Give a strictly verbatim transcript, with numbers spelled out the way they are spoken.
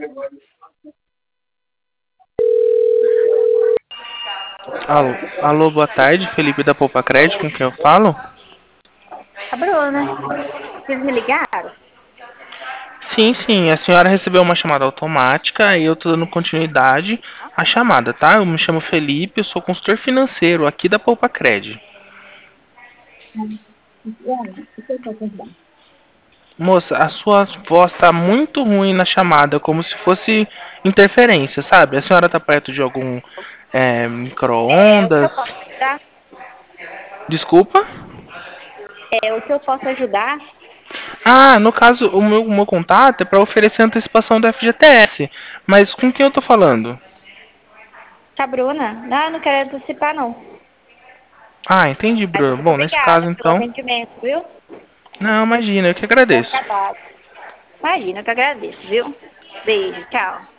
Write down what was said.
Alô, alô, boa tarde, Felipe da Poupa Crédito, com quem eu falo? A Bruna. Vocês me ligaram? Sim, sim, a senhora recebeu uma chamada automática e eu tô dando continuidade à chamada, tá? Eu me chamo Felipe, eu sou consultor financeiro aqui da Poupa Crédito. Moça, a sua voz tá muito ruim na chamada, como se fosse interferência, sabe? A senhora tá perto de algum é, É, o que micro-ondas? eu posso ajudar? Desculpa? É, o que eu posso ajudar? Ah, no caso, o meu, o meu contato é para oferecer antecipação do F G T S. Mas com quem eu tô falando? Com a Bruna? Não, eu não quero antecipar, não. Ah, entendi, Mas Bruno. muito Bom, nesse caso, obrigada pelo então. atendimento, viu? Não, imagina, eu que Bom agradeço. trabalho. Imagina, eu que agradeço, viu? Beijo, tchau.